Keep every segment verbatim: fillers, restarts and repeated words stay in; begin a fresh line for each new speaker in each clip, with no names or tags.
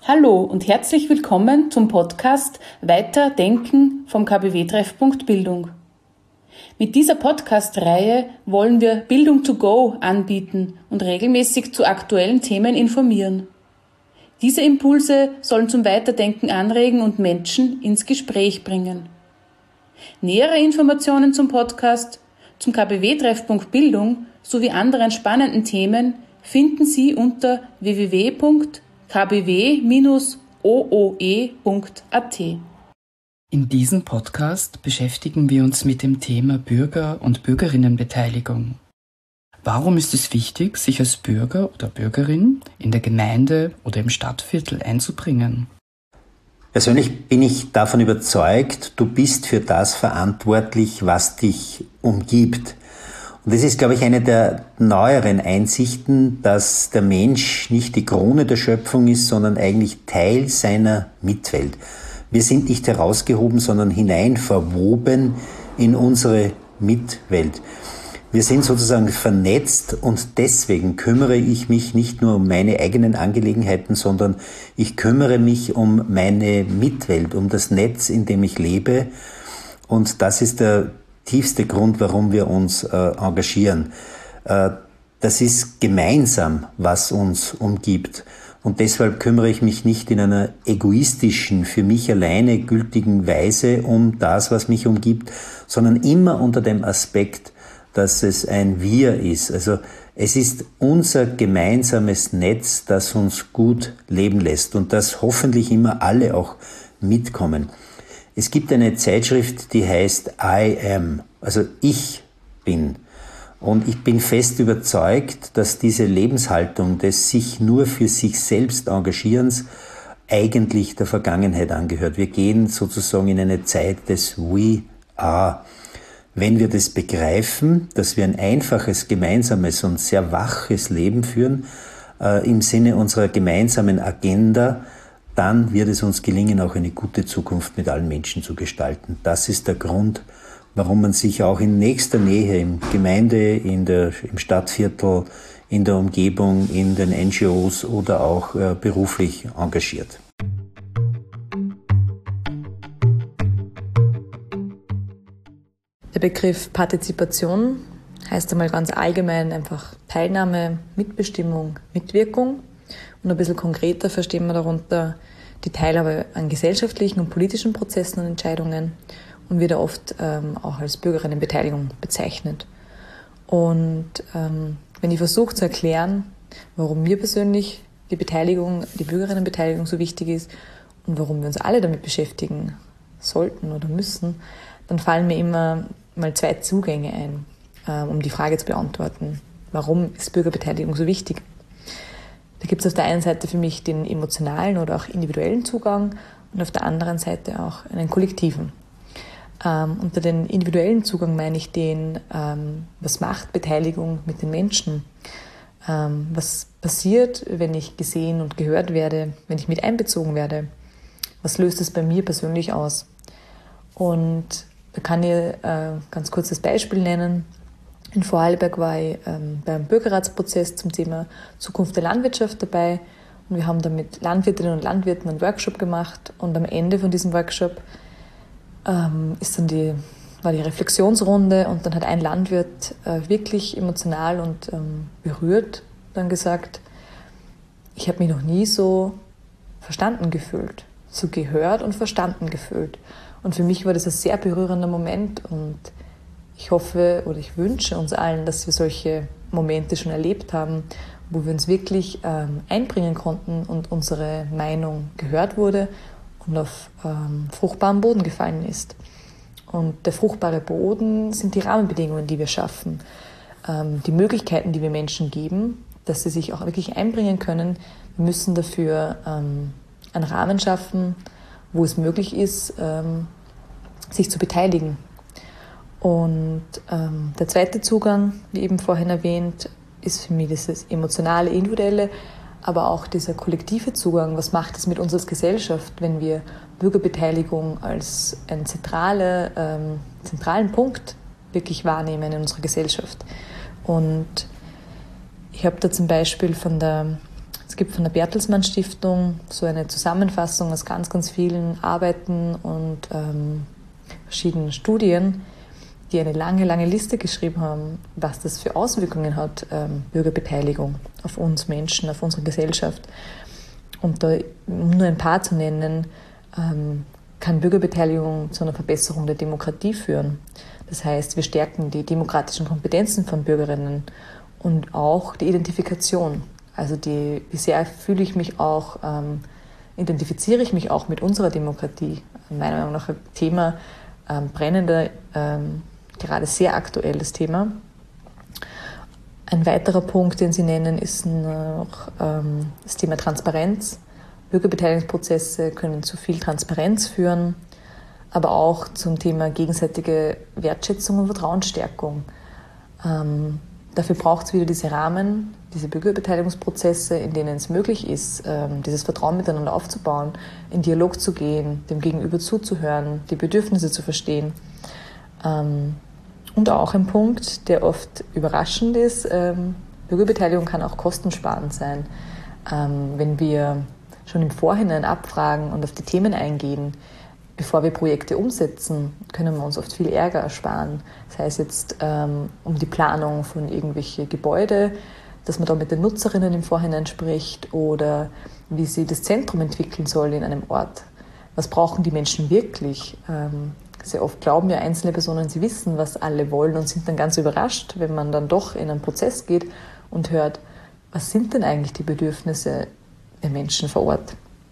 Hallo und herzlich willkommen zum Podcast Weiterdenken vom K B W-Treffpunkt Bildung. Mit dieser Podcast-Reihe wollen wir Bildung to go anbieten und regelmäßig zu aktuellen Themen informieren. Diese Impulse sollen zum Weiterdenken anregen und Menschen ins Gespräch bringen. Nähere Informationen zum Podcast, zum K B W-Treffpunkt Bildung sowie anderen spannenden Themen finden Sie unter w w w punkt k b w Bindestrich o o e punkt a t.
In diesem Podcast beschäftigen wir uns mit dem Thema Bürger- und Bürgerinnenbeteiligung. Warum ist es wichtig, sich als Bürger oder Bürgerin in der Gemeinde oder im Stadtviertel einzubringen?
Persönlich bin ich davon überzeugt, du bist für das verantwortlich, was dich umgibt. Und das ist, glaube ich, eine der neueren Einsichten, dass der Mensch nicht die Krone der Schöpfung ist, sondern eigentlich Teil seiner Mitwelt. Wir sind nicht herausgehoben, sondern hinein verwoben in unsere Mitwelt. Wir sind sozusagen vernetzt und deswegen kümmere ich mich nicht nur um meine eigenen Angelegenheiten, sondern ich kümmere mich um meine Mitwelt, um das Netz, in dem ich lebe. Und das ist der tiefste Grund, warum wir uns äh, engagieren. Äh, das ist gemeinsam, was uns umgibt. Und deshalb kümmere ich mich nicht in einer egoistischen, für mich alleine gültigen Weise um das, was mich umgibt, sondern immer unter dem Aspekt, dass es ein Wir ist. Also es ist unser gemeinsames Netz, das uns gut leben lässt und das hoffentlich immer alle auch mitkommen. Es gibt eine Zeitschrift, die heißt I Am, also ich bin. Und ich bin fest überzeugt, dass diese Lebenshaltung des sich nur für sich selbst Engagierens eigentlich der Vergangenheit angehört. Wir gehen sozusagen in eine Zeit des We Are. Wenn wir das begreifen, dass wir ein einfaches, gemeinsames und sehr waches Leben führen, äh, im Sinne unserer gemeinsamen Agenda, dann wird es uns gelingen, auch eine gute Zukunft mit allen Menschen zu gestalten. Das ist der Grund, warum man sich auch in nächster Nähe, im Gemeinde, in der, im Stadtviertel, in der Umgebung, in den N G Os oder auch äh, beruflich engagiert.
Der Begriff Partizipation heißt einmal ganz allgemein einfach Teilnahme, Mitbestimmung, Mitwirkung. Und ein bisschen konkreter verstehen wir darunter die Teilhabe an gesellschaftlichen und politischen Prozessen und Entscheidungen und wird oft ähm, auch als Bürgerinnenbeteiligung bezeichnet. Und ähm, wenn ich versuche zu erklären, warum mir persönlich die Beteiligung, die Bürgerinnenbeteiligung so wichtig ist und warum wir uns alle damit beschäftigen sollten oder müssen, dann fallen mir immer mal zwei Zugänge ein, ähm, um die Frage zu beantworten. Warum ist Bürgerbeteiligung so wichtig? Da gibt es auf der einen Seite für mich den emotionalen oder auch individuellen Zugang und auf der anderen Seite auch einen kollektiven. Ähm, unter den individuellen Zugang meine ich den, ähm, was macht Beteiligung mit den Menschen? Ähm, was passiert, wenn ich gesehen und gehört werde, wenn ich mit einbezogen werde? Was löst es bei mir persönlich aus? Und da kann ich äh, ganz kurz das Beispiel nennen. In Vorarlberg war ich ähm, beim Bürgerratsprozess zum Thema Zukunft der Landwirtschaft dabei und wir haben da mit Landwirtinnen und Landwirten einen Workshop gemacht und am Ende von diesem Workshop ähm, ist dann die, war die Reflexionsrunde und dann hat ein Landwirt äh, wirklich emotional und ähm, berührt dann gesagt, ich habe mich noch nie so verstanden gefühlt, so gehört und verstanden gefühlt. Und für mich war das ein sehr berührender Moment und ich hoffe oder ich wünsche uns allen, dass wir solche Momente schon erlebt haben, wo wir uns wirklich ähm, einbringen konnten und unsere Meinung gehört wurde und auf ähm, fruchtbaren Boden gefallen ist. Und der fruchtbare Boden sind die Rahmenbedingungen, die wir schaffen, ähm, die Möglichkeiten, die wir Menschen geben, dass sie sich auch wirklich einbringen können. Wir müssen dafür ähm, einen Rahmen schaffen, wo es möglich ist, ähm, sich zu beteiligen. Und ähm, der zweite Zugang, wie eben vorhin erwähnt, ist für mich dieses emotionale, individuelle, aber auch dieser kollektive Zugang. Was macht es mit uns als Gesellschaft, wenn wir Bürgerbeteiligung als einen zentrale, ähm, zentralen Punkt wirklich wahrnehmen in unserer Gesellschaft? Und ich habe da zum Beispiel von der Es gibt von der Bertelsmann Stiftung so eine Zusammenfassung aus ganz, ganz vielen Arbeiten und ähm, verschiedenen Studien, die eine lange, lange Liste geschrieben haben, was das für Auswirkungen hat, ähm, Bürgerbeteiligung auf uns Menschen, auf unsere Gesellschaft. Und da, um nur ein paar zu nennen, ähm, kann Bürgerbeteiligung zu einer Verbesserung der Demokratie führen. Das heißt, wir stärken die demokratischen Kompetenzen von Bürgerinnen und auch die Identifikation. Also die, wie sehr fühle ich mich auch, ähm, identifiziere ich mich auch mit unserer Demokratie. Meiner Meinung nach ein Thema, ähm, brennender, ähm, gerade sehr aktuelles Thema. Ein weiterer Punkt, den Sie nennen, ist noch ähm, das Thema Transparenz. Bürgerbeteiligungsprozesse können zu viel Transparenz führen, aber auch zum Thema gegenseitige Wertschätzung und Vertrauensstärkung. Ähm, dafür braucht es wieder diese Rahmen, diese Bürgerbeteiligungsprozesse, in denen es möglich ist, ähm, dieses Vertrauen miteinander aufzubauen, in Dialog zu gehen, dem Gegenüber zuzuhören, die Bedürfnisse zu verstehen. Ähm, und auch ein Punkt, der oft überraschend ist, ähm, Bürgerbeteiligung kann auch kostensparend sein. Ähm, wenn wir schon im Vorhinein abfragen und auf die Themen eingehen, bevor wir Projekte umsetzen, können wir uns oft viel Ärger ersparen. Das heißt jetzt ähm, um die Planung von irgendwelchen Gebäude, dass man da mit den Nutzerinnen im Vorhinein spricht oder wie sie das Zentrum entwickeln soll in einem Ort. Was brauchen die Menschen wirklich? Ähm, sehr oft glauben ja einzelne Personen, sie wissen, was alle wollen und sind dann ganz überrascht, wenn man dann doch in einen Prozess geht und hört, was sind denn eigentlich die Bedürfnisse der Menschen vor Ort?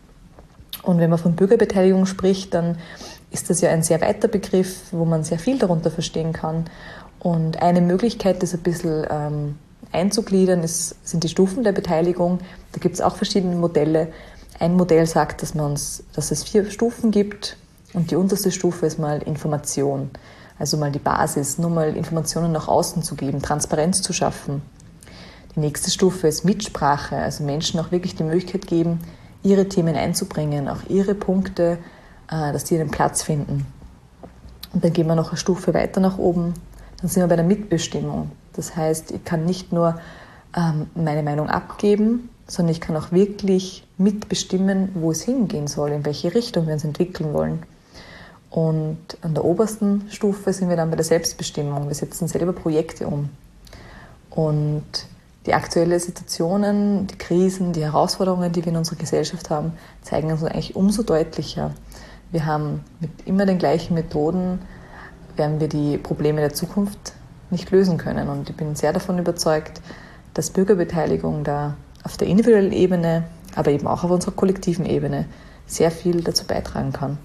Und wenn man von Bürgerbeteiligung spricht, dann ist das ja ein sehr weiter Begriff, wo man sehr viel darunter verstehen kann. Und eine Möglichkeit, das ein bisschen ähm, einzugliedern, ist, sind die Stufen der Beteiligung. Da gibt es auch verschiedene Modelle. Ein Modell sagt, dass, man uns, dass es vier Stufen gibt und die unterste Stufe ist mal Information. Also mal die Basis, nur mal Informationen nach außen zu geben, Transparenz zu schaffen. Die nächste Stufe ist Mitsprache, also Menschen auch wirklich die Möglichkeit geben, ihre Themen einzubringen, auch ihre Punkte, dass die einen Platz finden. Und dann gehen wir noch eine Stufe weiter nach oben, dann sind wir bei der Mitbestimmung. Das heißt, ich kann nicht nur ähm, meine Meinung abgeben, sondern ich kann auch wirklich mitbestimmen, wo es hingehen soll, in welche Richtung wir uns entwickeln wollen. Und an der obersten Stufe sind wir dann bei der Selbstbestimmung. Wir setzen selber Projekte um. Und die aktuellen Situationen, die Krisen, die Herausforderungen, die wir in unserer Gesellschaft haben, zeigen uns eigentlich umso deutlicher. Wir haben mit immer den gleichen Methoden, werden wir die Probleme der Zukunft nicht lösen können. Und ich bin sehr davon überzeugt, dass Bürgerbeteiligung da auf der individuellen Ebene, aber eben auch auf unserer kollektiven Ebene sehr viel dazu beitragen kann.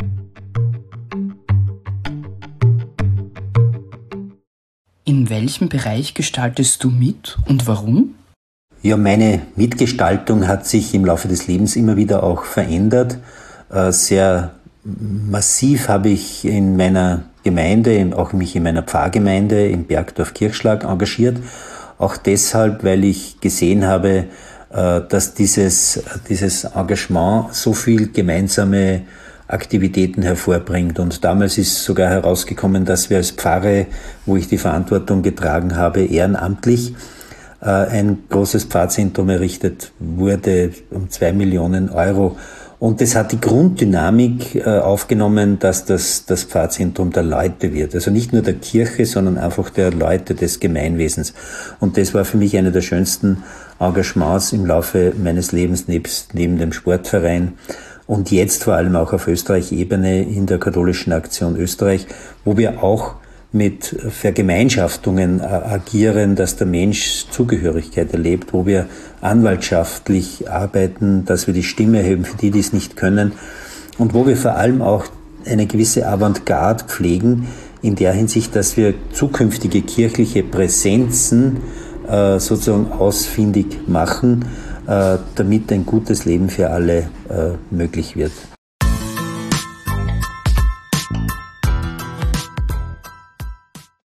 In welchem Bereich gestaltest du mit und warum?
Ja, meine Mitgestaltung hat sich im Laufe des Lebens immer wieder auch verändert. Sehr massiv habe ich in meiner Gemeinde, auch mich in meiner Pfarrgemeinde im Bergdorf Kirchschlag engagiert. Auch deshalb, weil ich gesehen habe, dass dieses, dieses Engagement so viel gemeinsame Aktivitäten hervorbringt. Und damals ist sogar herausgekommen, dass wir als Pfarre, wo ich die Verantwortung getragen habe, ehrenamtlich äh, ein großes Pfarrzentrum errichtet wurde, um zwei Millionen Euro. Und das hat die Grunddynamik äh, aufgenommen, dass das das Pfarrzentrum der Leute wird. Also nicht nur der Kirche, sondern einfach der Leute des Gemeinwesens. Und das war für mich eine der schönsten Engagements im Laufe meines Lebens, nebst, neben dem Sportverein. Und jetzt vor allem auch auf Österreich-Ebene in der Katholischen Aktion Österreich, wo wir auch mit Vergemeinschaftungen agieren, dass der Mensch Zugehörigkeit erlebt, wo wir anwaltschaftlich arbeiten, dass wir die Stimme erheben für die, die es nicht können und wo wir vor allem auch eine gewisse Avantgarde pflegen in der Hinsicht, dass wir zukünftige kirchliche Präsenzen äh, sozusagen ausfindig machen, damit ein gutes Leben für alle äh, möglich wird.